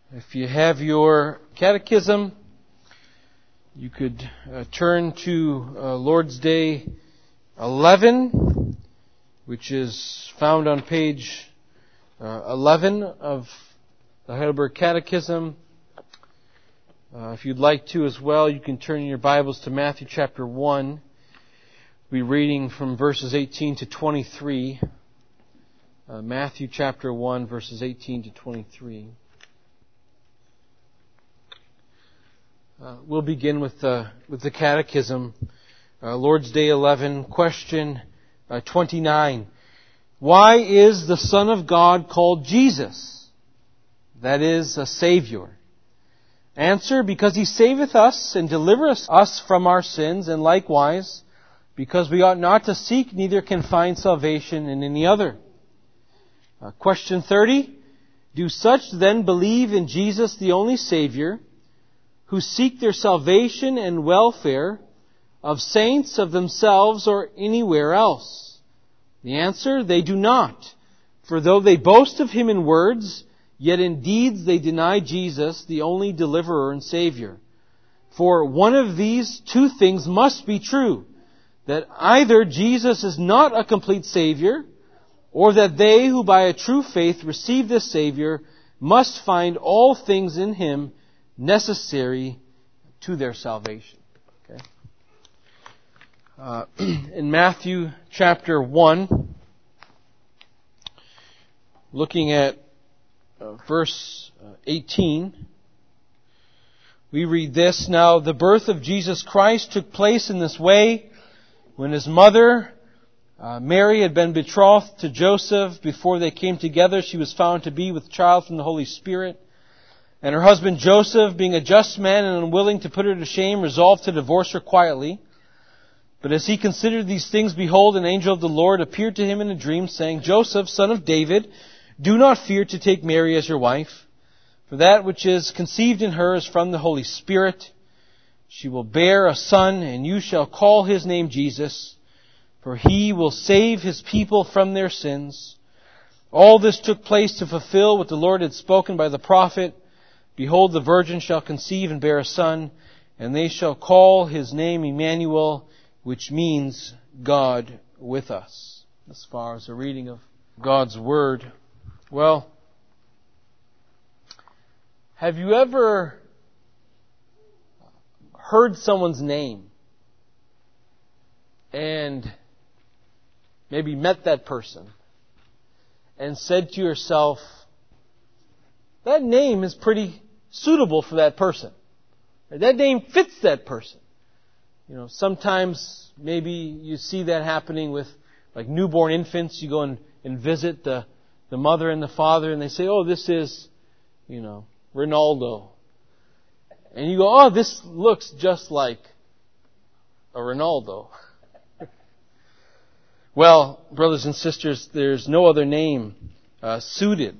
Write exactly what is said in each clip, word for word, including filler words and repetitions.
If you have your catechism, you could uh, turn to uh, Lord's Day eleven, which is found on page uh, eleven of the Heidelberg Catechism. Uh, if you'd like to as well, you can turn in your Bibles to Matthew chapter one. We'll be reading from verses eighteen to twenty-three. Uh, Matthew chapter one, verses eighteen to twenty-three. Uh, we'll begin with the with the Catechism, uh, Lord's Day eleven, question uh, twenty-nine. Why is the Son of God called Jesus? That is, a Savior. Answer: because He saveth us and delivereth us from our sins, and likewise, because we ought not to seek, neither can find salvation in any other. Uh, question thirty. Do such then believe in Jesus the only Savior, who seek their salvation and welfare of saints, of themselves, or anywhere else? The answer: they do not. For though they boast of Him in words, yet in deeds they deny Jesus, the only deliverer and Savior. For one of these two things must be true, that either Jesus is not a complete Savior, or that they who by a true faith receive this Savior must find all things in Him necessary to their salvation. Okay. Uh, in Matthew chapter one, looking at uh, verse eighteen, we read this: Now the birth of Jesus Christ took place in this way, when His mother uh, Mary had been betrothed to Joseph. Before they came together, she was found to be with child from the Holy Spirit. And her husband Joseph, being a just man and unwilling to put her to shame, resolved to divorce her quietly. But as he considered these things, behold, an angel of the Lord appeared to him in a dream, saying, Joseph, son of David, do not fear to take Mary as your wife, for that which is conceived in her is from the Holy Spirit. She will bear a son, and you shall call his name Jesus, for he will save his people from their sins. All this took place to fulfill what the Lord had spoken by the prophet. Behold, the virgin shall conceive and bear a son, and they shall call his name Emmanuel, which means God with us. As far as the reading of God's Word. Well, have you ever heard someone's name and maybe met that person and said to yourself, that name is pretty suitable for that person. That name fits that person. You know, sometimes maybe you see that happening with like newborn infants. You go and, and visit the, the mother and the father, and they say, oh, this is, you know, Ronaldo. And you go, oh, this looks just like a Ronaldo. Well, brothers and sisters, there's no other name uh, suited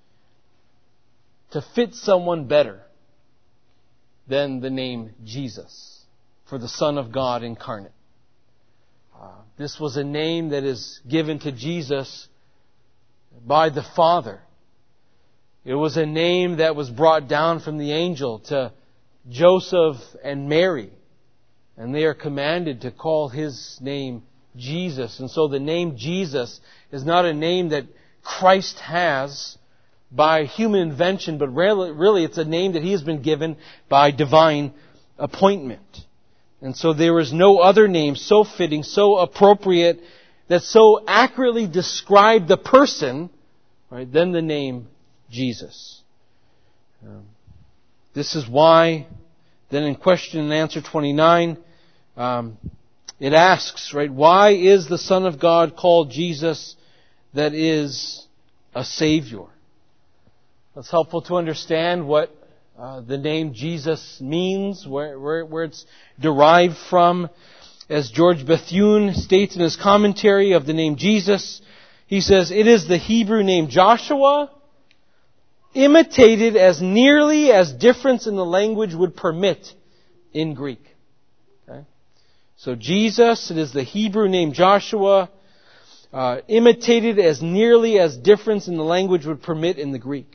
to fit someone better than the name Jesus, for the Son of God incarnate. Uh, this was a name that is given to Jesus by the Father. It was a name that was brought down from the angel to Joseph and Mary, and they are commanded to call His name Jesus. And so the name Jesus is not a name that Christ has by human invention, but really, really it's a name that He has been given by divine appointment. And so there is no other name so fitting, so appropriate, that so accurately described the person, right, than the name Jesus. Um, this is why, then in question and answer twenty-nine, um, it asks, right, why is the Son of God called Jesus, that is a Savior? It's helpful to understand what uh, the name Jesus means, where, where, where it's derived from. As George Bethune states in his commentary of the name Jesus, he says, it is the Hebrew name Joshua, imitated as nearly as difference in the language would permit in Greek. Okay? So Jesus, it is the Hebrew name Joshua, uh, imitated as nearly as difference in the language would permit in the Greek.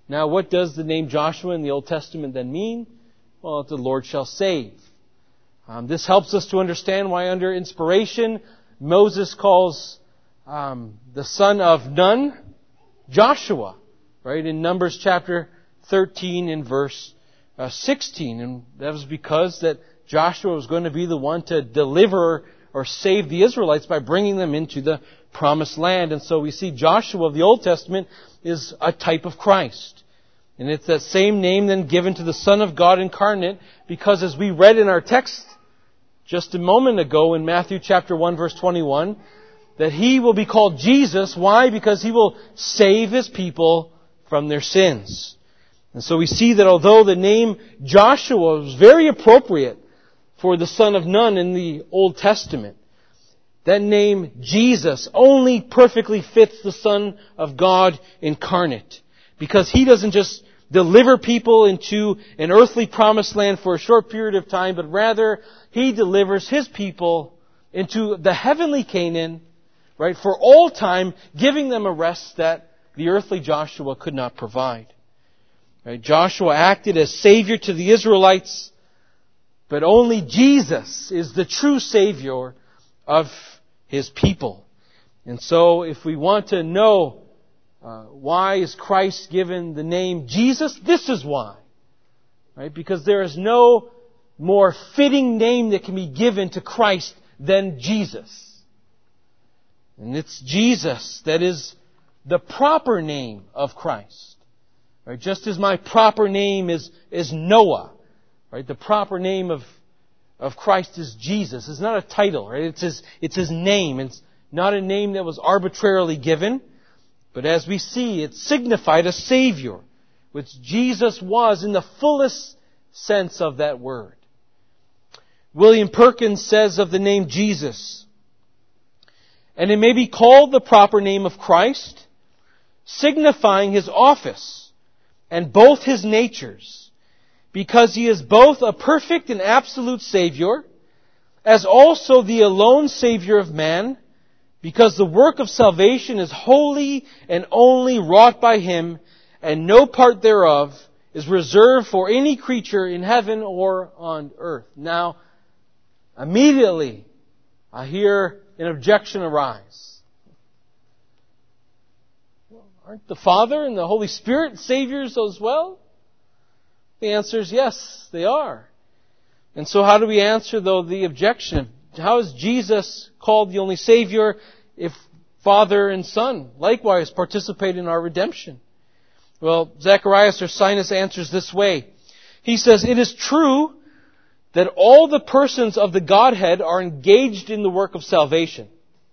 Now, what does the name Joshua in the Old Testament then mean? Well, the Lord shall save. Um, this helps us to understand why under inspiration, Moses calls um, the son of Nun Joshua, right, in Numbers chapter thirteen and verse uh, sixteen. And that was because that Joshua was going to be the one to deliver or save the Israelites by bringing them into the promised land. And so we see Joshua of the Old Testament is a type of Christ. And it's that same name then given to the Son of God incarnate, because as we read in our text just a moment ago in Matthew chapter one verse twenty-one, that He will be called Jesus. Why? Because He will save His people from their sins. And so we see that although the name Joshua was very appropriate for the son of Nun in the Old Testament, that name Jesus only perfectly fits the Son of God incarnate. Because He doesn't just deliver people into an earthly promised land for a short period of time, but rather He delivers His people into the heavenly Canaan, right, for all time, giving them a rest that the earthly Joshua could not provide. Right? Joshua acted as Savior to the Israelites, but only Jesus is the true Savior of His people. And so if we want to know uh, why is Christ given the name Jesus, this is why. Right? Because there is no more fitting name that can be given to Christ than Jesus. And it's Jesus that is the proper name of Christ. Right? Just as my proper name is, is Noah. Right? The proper name of, of Christ is Jesus. It's not a title. Right? It's His, it's His name. It's not a name that was arbitrarily given. But as we see, it signified a Savior, which Jesus was in the fullest sense of that word. William Perkins says of the name Jesus, and it may be called the proper name of Christ, signifying His office and both His natures, because He is both a perfect and absolute Savior, as also the alone Savior of man, because the work of salvation is wholly and only wrought by Him, and no part thereof is reserved for any creature in heaven or on earth. Now, immediately, I hear an objection arise. Well, aren't the Father and the Holy Spirit Saviors as well? The answer is yes, they are. And so how do we answer, though, the objection? How is Jesus called the only Savior if Father and Son likewise participate in our redemption? Well, Zacharias Ursinus answers this way. He says, "It is true that all the persons of the Godhead are engaged in the work of salvation.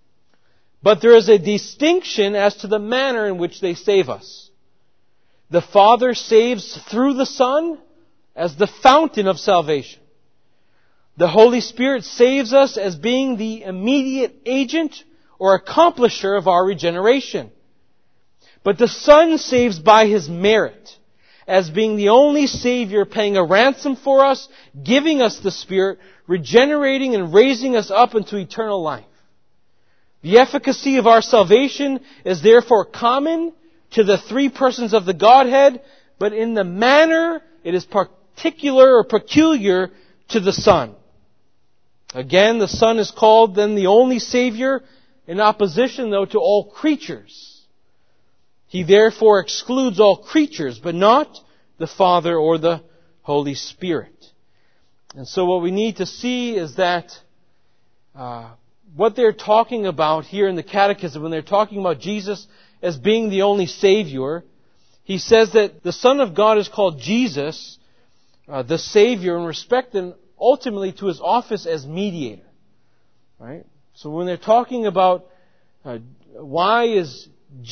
But there is a distinction as to the manner in which they save us. The Father saves through the Son as the fountain of salvation. The Holy Spirit saves us as being the immediate agent or accomplisher of our regeneration. But the Son saves by His merit, as being the only Savior, paying a ransom for us, giving us the Spirit, regenerating and raising us up into eternal life. The efficacy of our salvation is therefore common to the three persons of the Godhead, but in the manner it is particular or peculiar to the Son. Again, the Son is called then the only Savior, in opposition, though, to all creatures. He therefore excludes all creatures, but not the Father or the Holy Spirit. And so what we need to see is that uh, what they're talking about here in the Catechism, when they're talking about Jesus as being the only Savior, he says that the Son of God is called Jesus, uh, the Savior, in respect and ultimately to His office as mediator. Right? So when they're talking about uh, why is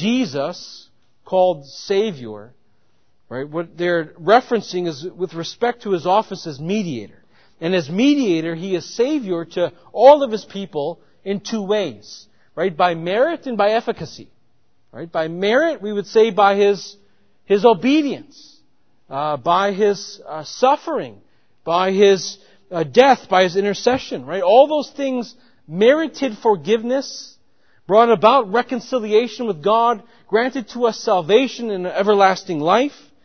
Jesus called Savior, right? What they're referencing is with respect to His office as mediator. And as mediator, He is Savior to all of His people in two ways, right? By merit and by efficacy. Right? By merit, we would say by His, His obedience, uh, by His uh, suffering, by His uh, death, by His intercession, right? All those things merited forgiveness, brought about reconciliation with God, granted to us salvation and everlasting life.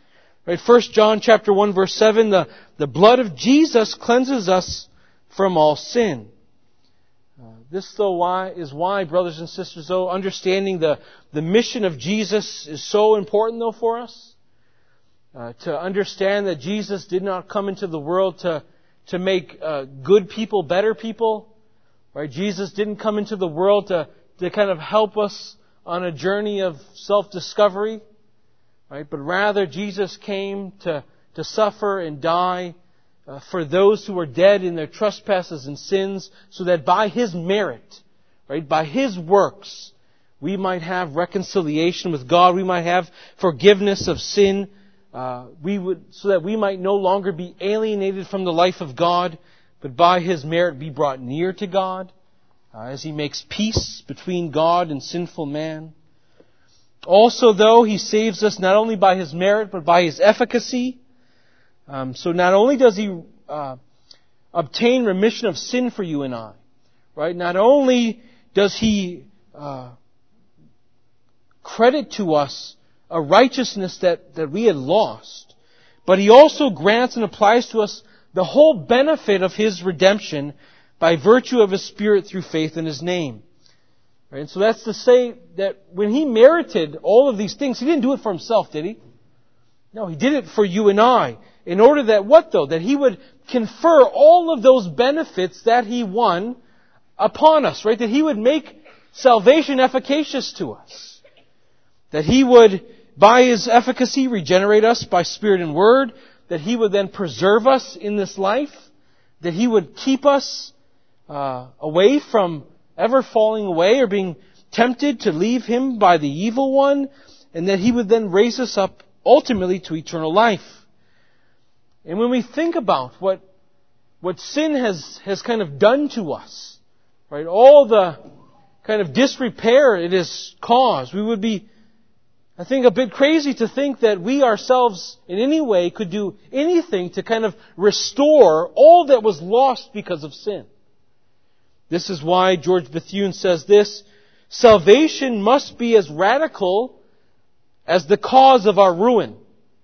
Right? First John chapter one verse seven, the, the blood of Jesus cleanses us from all sin. Uh, this though why is why, brothers and sisters, though, understanding the, the mission of Jesus is so important though for us. Uh, to understand that Jesus did not come into the world to, to make uh, good people better people. Right? Jesus didn't come into the world to, to kind of help us on a journey of self-discovery. Right? But rather, Jesus came to, to suffer and die uh, for those who are dead in their trespasses and sins, so that by His merit, right, by His works, we might have reconciliation with God. We might have forgiveness of sin. Uh, we would, so that we might no longer be alienated from the life of God, but by His merit be brought near to God, uh, as He makes peace between God and sinful man. Also, though, He saves us not only by His merit, but by His efficacy. Um, so not only does He uh, obtain remission of sin for you and I, right? Not only does He uh, credit to us a righteousness that, that we had lost, but He also grants and applies to us the whole benefit of His redemption by virtue of His Spirit through faith in His name. Right? And so that's to say that when He merited all of these things, He didn't do it for Himself, did He? No, He did it for you and I. In order that what though? That He would confer all of those benefits that He won upon us, right? That He would make salvation efficacious to us. That He would, by His efficacy, regenerate us by Spirit and Word. That He would then preserve us in this life. That He would keep us uh, away from ever falling away or being tempted to leave Him by the evil one. And that He would then raise us up ultimately to eternal life. And when we think about what what sin has, has kind of done to us, right, all the kind of disrepair it has caused, we would be, I think, a bit crazy to think that we ourselves in any way could do anything to kind of restore all that was lost because of sin. This is why George Bethune says this: salvation must be as radical as the cause of our ruin.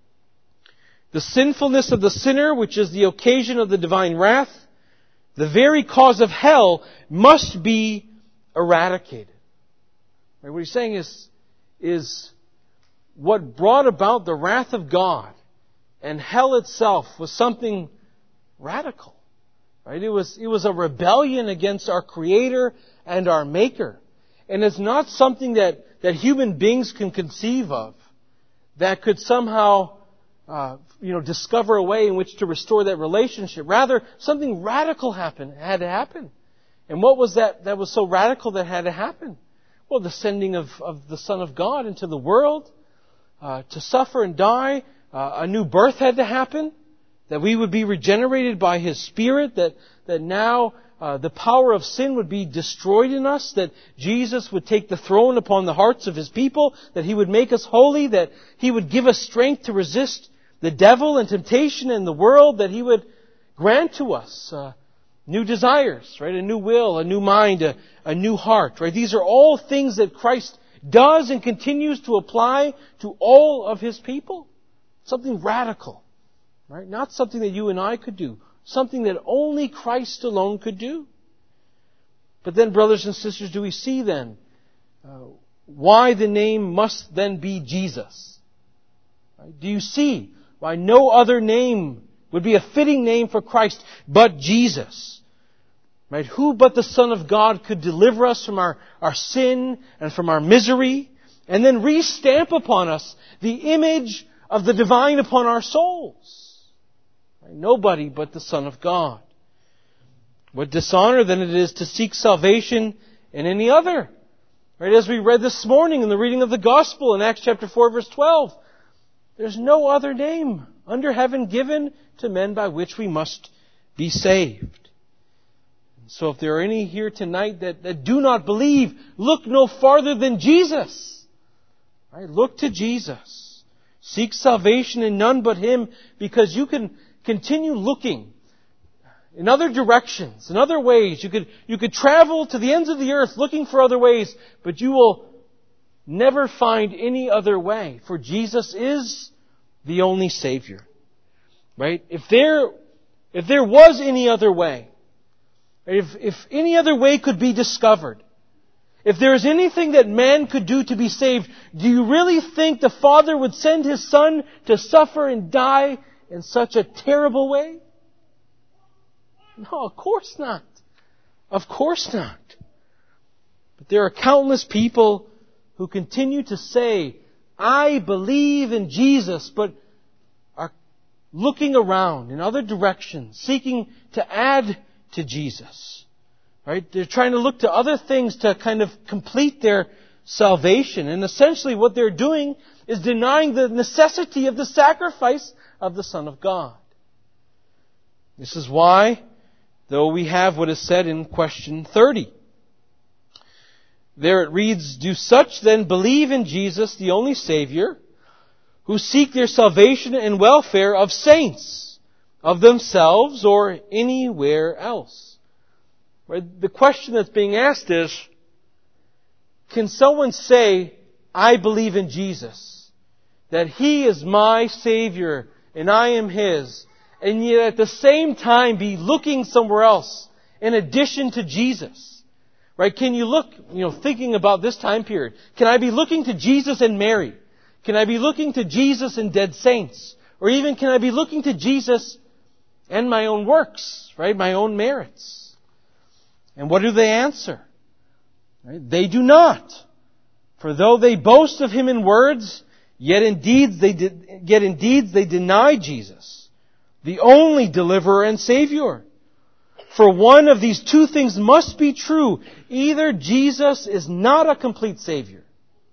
The sinfulness of the sinner, which is the occasion of the divine wrath, the very cause of hell, must be eradicated. Right? What he's saying is, is what brought about the wrath of God and hell itself was something radical. Right? It was, it was a rebellion against our Creator and our Maker. And it's not something that, that human beings can conceive of that could somehow Uh, you know, discover a way in which to restore that relationship. Rather, something radical happened, had to happen. And what was that that was so radical that had to happen? Well, the sending of, of the Son of God into the world uh, to suffer and die. Uh, a new birth had to happen. That we would be regenerated by His Spirit. That, that now uh, the power of sin would be destroyed in us. That Jesus would take the throne upon the hearts of His people. That He would make us holy. That He would give us strength to resist the devil and temptation in the world, that He would grant to us uh, new desires, right? A new will, a new mind, a, a new heart, right? These are all things that Christ does and continues to apply to all of His people. Something radical, right? Not something that you and I could do. Something that only Christ alone could do. But then, brothers and sisters, do we see then uh, why the name must then be Jesus? Right? Do you see why no other name would be a fitting name for Christ but Jesus? Right? Who but the Son of God could deliver us from our, our sin and from our misery, and then re-stamp upon us the image of the divine upon our souls? Right? Nobody but the Son of God. What dishonor then it is to seek salvation in any other. Right? As we read this morning in the reading of the Gospel in Acts chapter four verse twelve. There's no other name under heaven given to men by which we must be saved. So if there are any here tonight that, that do not believe, look no farther than Jesus. Right? Look to Jesus. Seek salvation in none but Him, because you can continue looking in other directions, in other ways. You could, you could travel to the ends of the earth looking for other ways, but you will never find any other way. For Jesus is the only Savior. Right? If there, if there was any other way, if, if any other way could be discovered, if there is anything that man could do to be saved, do you really think the Father would send His Son to suffer and die in such a terrible way? No, of course not. Of course not. But there are countless people who continue to say, I believe in Jesus, but are looking around in other directions, seeking to add to Jesus. Right? They're trying to look to other things to kind of complete their salvation. And essentially what they're doing is denying the necessity of the sacrifice of the Son of God. This is why, though we have what is said in question thirty. There it reads, do such then believe in Jesus, the only Savior, who seek their salvation and welfare of saints, of themselves, or anywhere else? Right? The question that's being asked is, can someone say, I believe in Jesus, that He is my Savior and I am His, and yet at the same time be looking somewhere else in addition to Jesus? Right? Can you look, you know, thinking about this time period, can I be looking to Jesus and Mary? Can I be looking to Jesus and dead saints? Or even can I be looking to Jesus and my own works, right? My own merits? And what do they answer? Right? They do not. For though they boast of Him in words, yet in deeds they de- yet in deeds they deny Jesus, the only deliverer and Savior. For one of these two things must be true. Either Jesus is not a complete Savior,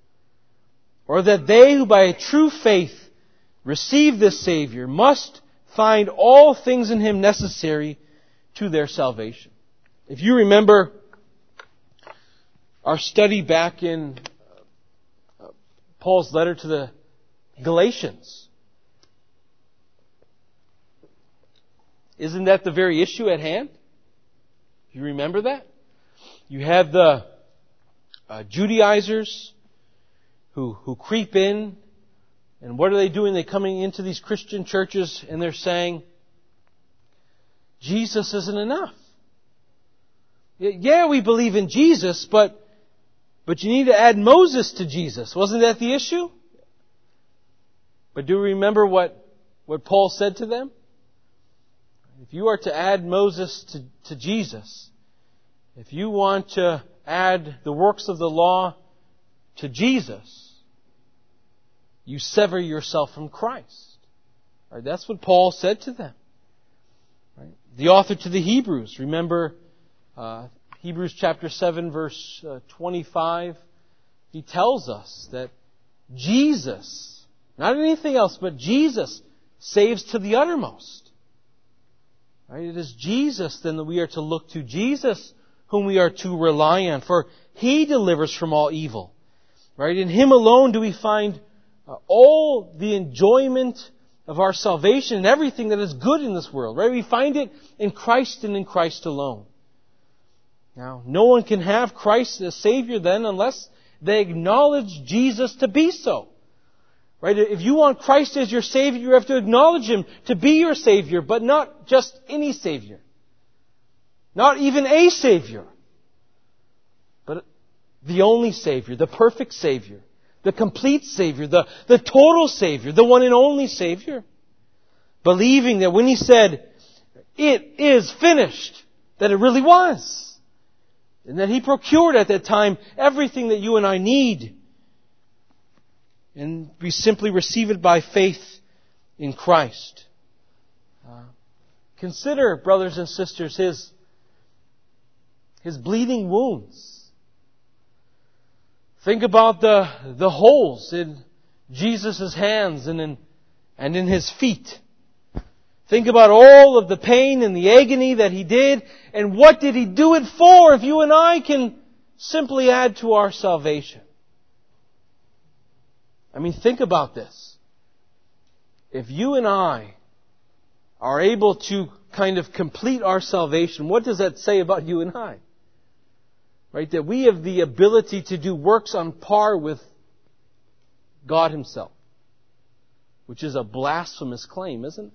or that they who by a true faith receive this Savior must find all things in Him necessary to their salvation. If you remember our study back in Paul's letter to the Galatians, isn't that the very issue at hand? You remember that? You have the uh, Judaizers who who creep in, and what are they doing? They're coming into these Christian churches and they're saying, Jesus isn't enough. Yeah, we believe in Jesus, but but you need to add Moses to Jesus. Wasn't that the issue? But do you remember what, what Paul said to them? If you are to add Moses to, to Jesus, if you want to add the works of the law to Jesus, you sever yourself from Christ. Right? That's what Paul said to them. Right? The author to the Hebrews, remember uh, Hebrews chapter seven verse uh, twenty-five, he tells us that Jesus, not anything else, but Jesus saves to the uttermost. Right? It is Jesus then that we are to look to. Jesus whom we are to rely on. For He delivers from all evil. Right? In Him alone do we find uh, all the enjoyment of our salvation and everything that is good in this world. Right? We find it in Christ and in Christ alone. Now, no one can have Christ as Savior then unless they acknowledge Jesus to be so. Right? If you want Christ as your Savior, you have to acknowledge Him to be your Savior, but not just any Savior. Not even a Savior. But the only Savior, the perfect Savior, the complete Savior, the, the total Savior, the one and only Savior. Believing that when He said, it is finished, that it really was. And that He procured at that time everything that you and I need. And we simply receive it by faith in Christ. Uh, consider, brothers and sisters, His, His bleeding wounds. Think about the, the holes in Jesus' hands and in, and in His feet. Think about all of the pain and the agony that He did, and what did He do it for if you and I can simply add to our salvation? I mean, think about this. If you and I are able to kind of complete our salvation, what does that say about you and I? Right? That we have the ability to do works on par with God Himself. which is a blasphemous claim, isn't it?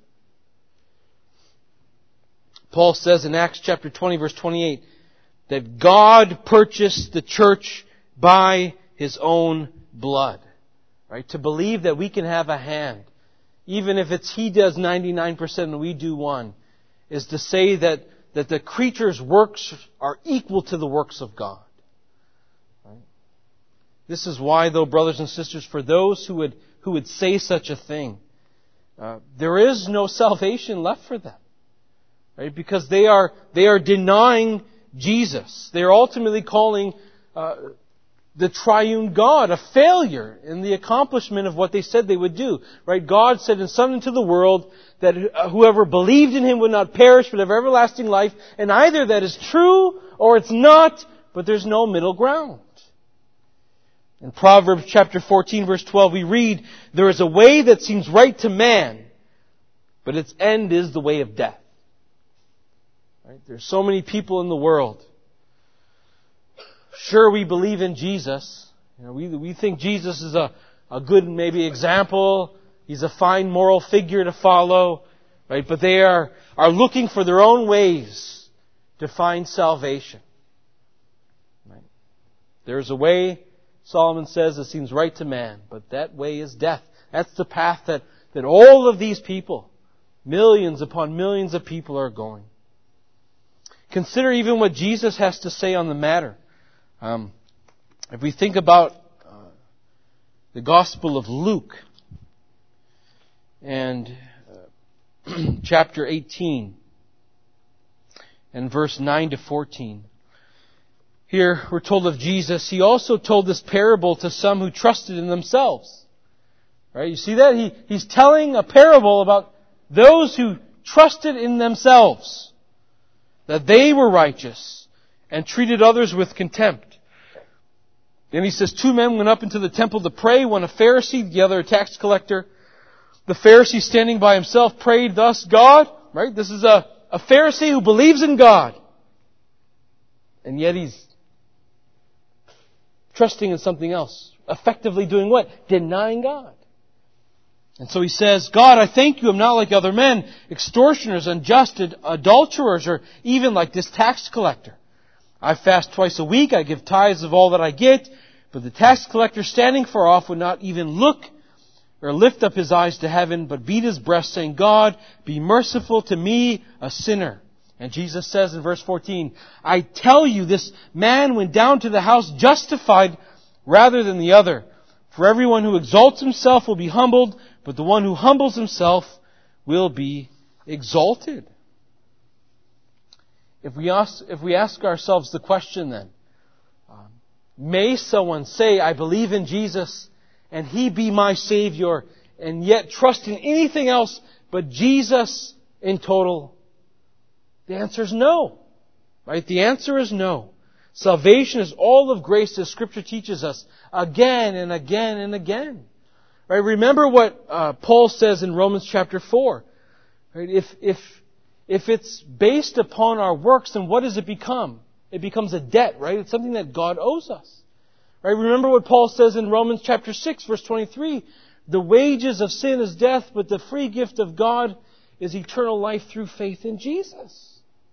Paul says in Acts chapter twenty, verse twenty-eight, that God purchased the church by His own blood. Right? To believe that we can have a hand, even if it's He does ninety-nine percent and we do one, is to say that, that the creature's works are equal to the works of God. Right? This is why, though, brothers and sisters, for those who would, who would say such a thing, uh, there is no salvation left for them. Right? Because they are, they are denying Jesus. They are ultimately calling uh, the triune God a failure in the accomplishment of what they said they would do. Right? God said in Son into the world that whoever believed in Him would not perish but have everlasting life. And either that is true or it's not, but there's no middle ground. In Proverbs chapter fourteen, verse twelve, we read, there is a way that seems right to man, but its end is the way of death. Right? There's so many people in the world. Sure, we believe in Jesus. You know, we we think Jesus is a, a good maybe example. He's a fine moral figure to follow. Right? But they are, are looking for their own ways to find salvation. Right? There's a way, Solomon says, that seems right to man, but that way is death. That's the path that, that all of these people, millions upon millions of people, are going. Consider even what Jesus has to say on the matter. Um, if we think about uh, the Gospel of Luke and uh, chapter eighteen and verse nine to fourteen. Here we're told of Jesus. He also told this parable to some who trusted in themselves. Right? You see that? He, he's telling a parable about those who trusted in themselves, that they were righteous and treated others with contempt. Then he says, two men went up into the temple to pray, one a Pharisee, the other a tax collector. The Pharisee, standing by himself, prayed thus, God, right? This is a, a Pharisee who believes in God. And yet he's trusting in something else. Effectively doing what? Denying God. And so he says, God, I thank you I'm not like other men, extortioners, unjust, adulterers, or even like this tax collector. I fast twice a week, I give tithes of all that I get. But the tax collector, standing far off, would not even look or lift up his eyes to heaven, but beat his breast, saying, God, be merciful to me, a sinner. And Jesus says in verse fourteen, I tell you, this man went down to the house justified rather than the other. For everyone who exalts himself will be humbled, but the one who humbles himself will be exalted. If we ask, if we ask ourselves the question then, um, may someone say, I believe in Jesus and He be my Savior, and yet trust in anything else but Jesus in total? The answer is no. Right? The answer is no. Salvation is all of grace, as Scripture teaches us again and again and again. Right? Remember what uh, Paul says in Romans chapter four. Right? If if if it's based upon our works, then what does it become? It becomes a debt, right? It's something that God owes us. Right? Remember what Paul says in Romans chapter six, verse twenty-three. The wages of sin is death, but the free gift of God is eternal life through faith in Jesus.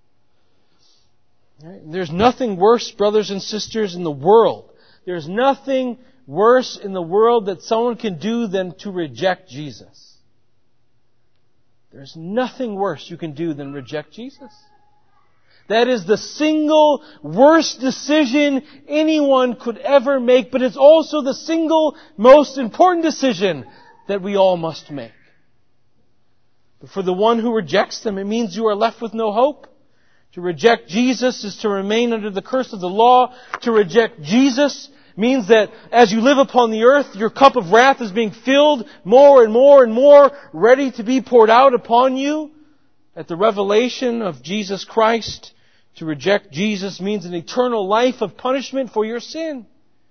Right? There's nothing worse, brothers and sisters, in the world. There's nothing worse in the world that someone can do than to reject Jesus. There's nothing worse you can do than reject Jesus. That is the single worst decision anyone could ever make, but it's also the single most important decision that we all must make. But for the one who rejects them, it means you are left with no hope. To reject Jesus is to remain under the curse of the law. To reject Jesus means that as you live upon the earth, your cup of wrath is being filled more and more and more, ready to be poured out upon you at the revelation of Jesus Christ. To reject Jesus means an eternal life of punishment for your sin.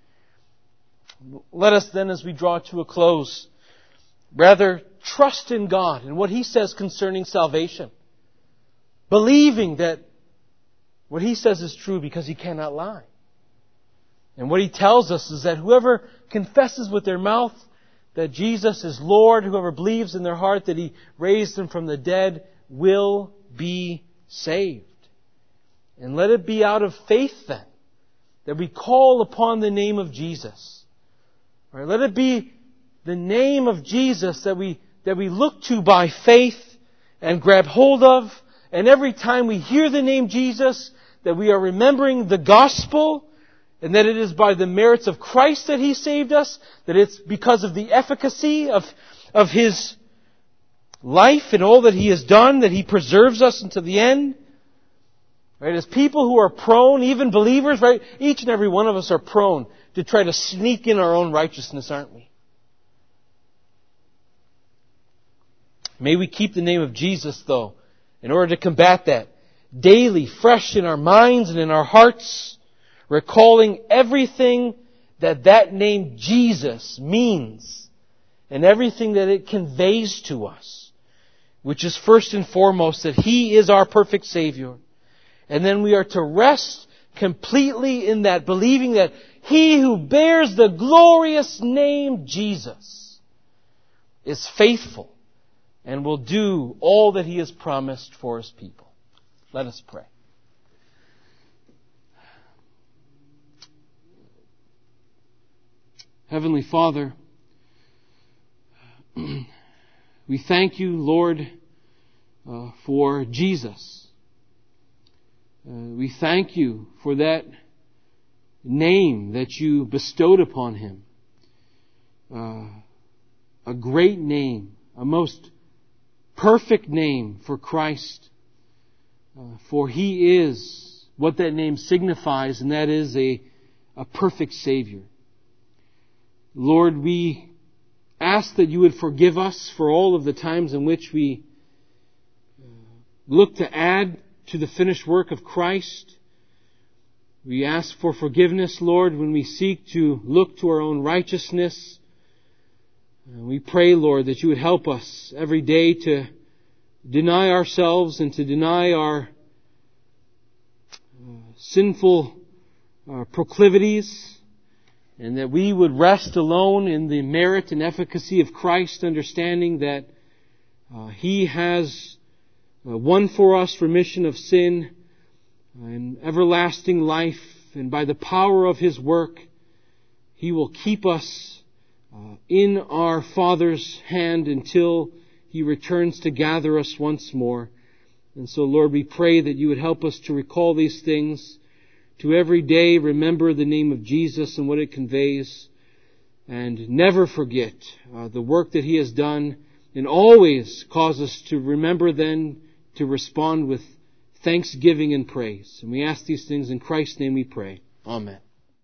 Let us then, as we draw to a close, rather trust in God and what He says concerning salvation. Believing that what He says is true because He cannot lie. And what He tells us is that whoever confesses with their mouth that Jesus is Lord, whoever believes in their heart that He raised Him from the dead will be saved. And let it be out of faith then that we call upon the name of Jesus. All right, let it be the name of Jesus that we that we look to by faith and grab hold of. And every time we hear the name Jesus, that we are remembering the gospel, and that it is by the merits of Christ that He saved us, that it's because of the efficacy of, of His life and all that He has done, that He preserves us unto the end. Right? As people who are prone, even believers, right? Each and every one of us are prone to try to sneak in our own righteousness, aren't we? May we keep the name of Jesus, though, in order to combat that, daily, fresh in our minds and in our hearts, recalling everything that that name Jesus means and everything that it conveys to us, which is first and foremost that He is our perfect Savior. And then we are to rest completely in that, believing that He who bears the glorious name Jesus is faithful and will do all that He has promised for His people. Let us pray. Heavenly Father, we thank You, Lord, uh, for Jesus. Uh, we thank You for that name that You bestowed upon Him. Uh, a great name, a most perfect name for Christ. Uh, for He is what that name signifies, and that is a, a perfect Savior. Lord, we ask that You would forgive us for all of the times in which we look to add to the finished work of Christ. We ask for forgiveness, Lord, when we seek to look to our own righteousness. We pray, Lord, that You would help us every day to deny ourselves and to deny our uh, sinful uh, proclivities, and that we would rest alone in the merit and efficacy of Christ, understanding that uh, He has uh, won for us remission of sin and everlasting life, and by the power of His work, He will keep us uh, in our Father's hand until He returns to gather us once more. And so, Lord, we pray that You would help us to recall these things, to every day remember the name of Jesus and what it conveys, and never forget uh, the work that He has done, and always cause us to remember then to respond with thanksgiving and praise. And we ask these things in Christ's name we pray. Amen.